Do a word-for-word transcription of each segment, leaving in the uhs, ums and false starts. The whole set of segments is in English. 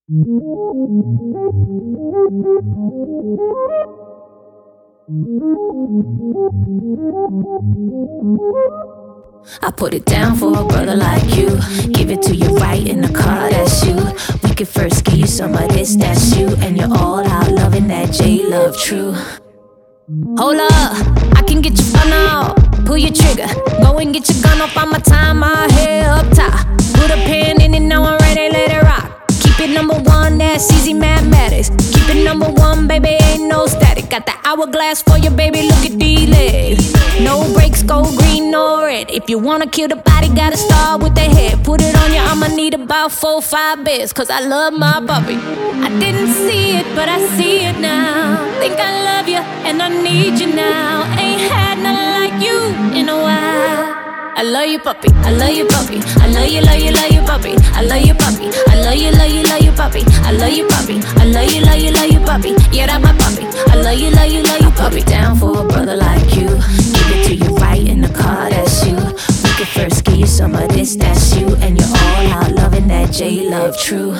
I put it down for a brother like you. Give it to you right in the car, that's you. We could first give you some of this, that's you. And you're all out loving that J-Love true. Hold up, I can get your fun out. Pull your trigger, go and get your gun off. I'ma tie my hair up top. Put a pen in it, now I'm ready, let it rock. Keep it number one, that's easy mathematics. Keep it number one, baby, ain't no static. Got the hourglass for you, baby, look at these legs. No brakes, go green or red. If you wanna kill the body, gotta start with the head. Put it on you, I'ma need about four, five beds. Cause I love my puppy. I didn't see it, but I see it now. Think I love you, and I need you now. Ain't had nothing like you in a while. I love you, puppy. I love you, puppy. I love you, love you, love you, puppy. I love you, puppy. I love you, love you, love you, puppy. I love you, puppy. I love you, love you, love you, puppy. Yeah, that's my puppy. I love you, love you, love you, puppy. Down for a brother like you. Give it to you right in the car, that's you. We could first give you some of this, that's you. And you're all out loving that J-Love true.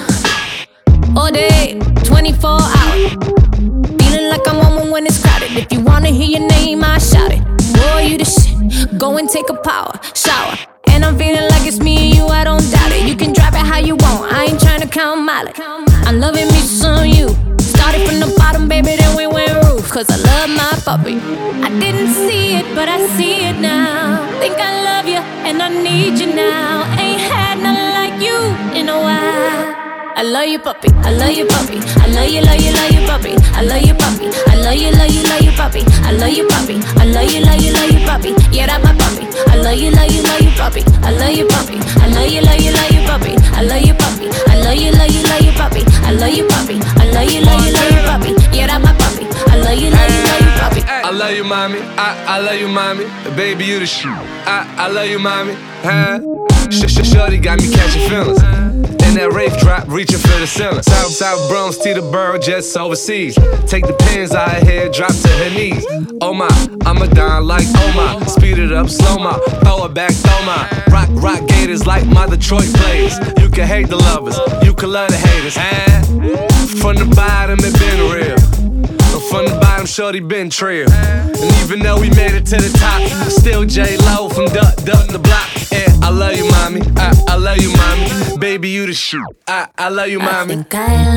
All day, twenty-four hours. Feeling like I'm on one when it's crowded. If you wanna hear your name, I shout it. Boy, you the shit. Go and take a power shower. And I'm feeling like it's me and you, I don't doubt it. You can drive it how you want, I ain't trying to count mileage. I'm loving me some you. Started from the bottom, baby, then we went roof. Cause I love my puppy. I didn't see it, but I see it now. Think I love you, and I need you now. Ain't had nothing like you in a while. I love you, puppy. I love you, puppy. I love you, love you, love you, puppy. I love you, puppy. I love you, love you, love you, puppy. I love you, puppy. I love you, love you, love you, puppy. Yeah, that's my puppy. I love you, love you, love you, puppy. I love you, puppy. I love you, love you, love you, puppy. I love you, puppy. I love you, love you, love you, puppy. I love you, puppy. I love you, love you, love you, puppy. Yeah, that's my puppy. I love you, love you, love you, puppy. I love you, mommy. I I love you, mommy. Baby, you the shit. I I love you, mommy. Huh? Sh sh Shorty got me catching feelings. In that Wraith drop, reaching for the ceiling. South, South Bronx, to the borough, just overseas. Take the pins out of here, drop to her knees. Oh my, I'm a don like oh my. Speed it up, slow my, throw it back, throw my. Rock, rock gators like my Detroit plays. You can hate the lovers, you can love the haters. And from the bottom, it been real. From the bottom, shorty been trill. And even though we made it to the top, still J-Lo from Duck, Duck the Block. And I love you, mommy. I, I love you, mommy. Baby, you the shit. I, I love you, mommy. I think I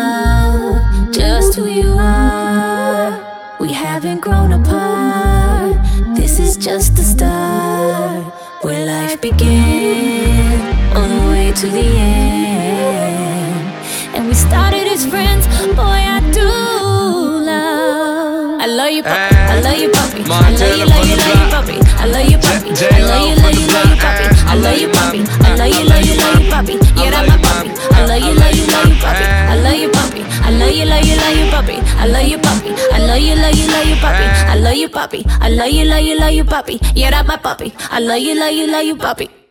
love just who you are. We haven't grown apart. This is just the start. Where life began, all the way to the end. And we started as friends. Boy, I do love. I love you, puppy. I love you, puppy. I love you, love you, love you, puppy. I love you, puppy. I love you, love you, love you, puppy. I love you, puppy. I love you, love you, love you, puppy. Yeah, that's my puppy. I love you, love you, love you, puppy. I love you, puppy. I love you, love you, love you, puppy. I love you, puppy. I love you, love you, love you, puppy. I love you, puppy. I love you, love you, love you, puppy. Yeah, that's my puppy. I love you, love you, love you, puppy.